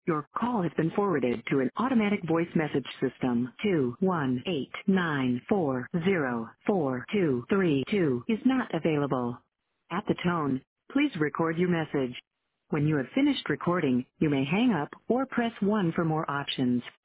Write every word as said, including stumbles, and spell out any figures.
Your call has been forwarded to an automatic voice message system. two one eight nine four zero four two three two is not available. At the tone, please record your message. When you have finished recording, you may hang up or press one for more options.